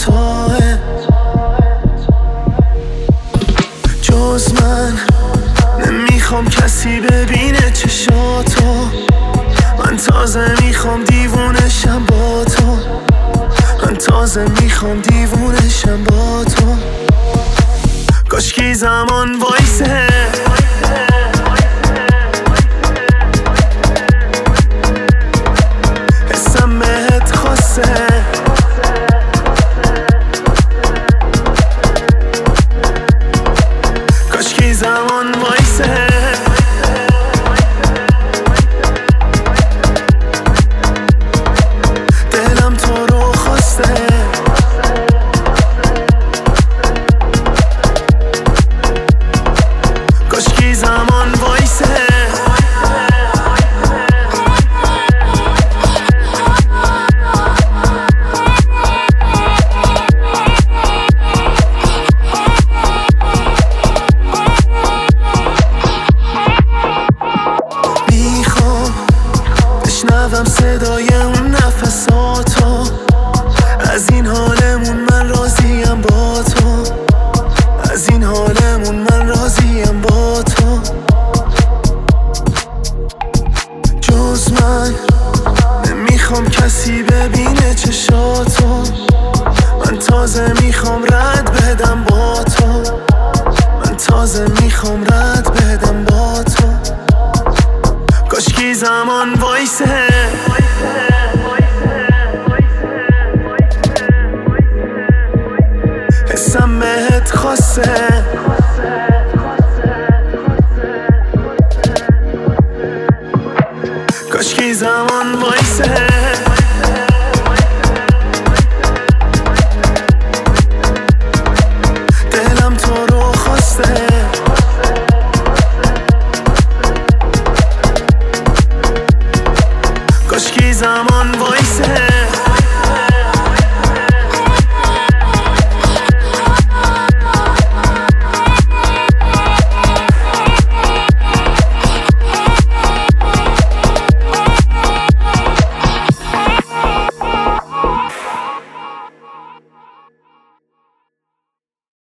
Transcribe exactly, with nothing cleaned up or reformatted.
توه. جز من نمیخوام کسی ببینه چشاتو، من تازه میخوام دیوونشم با تو، من تازه میخوام دیوونشم با تو. کاشکی زمان وایسه، حسم بهت خاصه، کاشکی زمان وایسه، دلم تو رو خواسته. کاشکی زمان وایسه، میخوام بشنوم صدای اون نفساتو، از این حالمون من راضیم با تو، از این حالمون من راضیم با تو. جز من نمیخوام کسی ببینه چشاتو، من تازه میخوام رد بدم با تو، من تازه میخوام رد بدم با تو. کاشکی زمان وایسه، حسم بهت خاصه.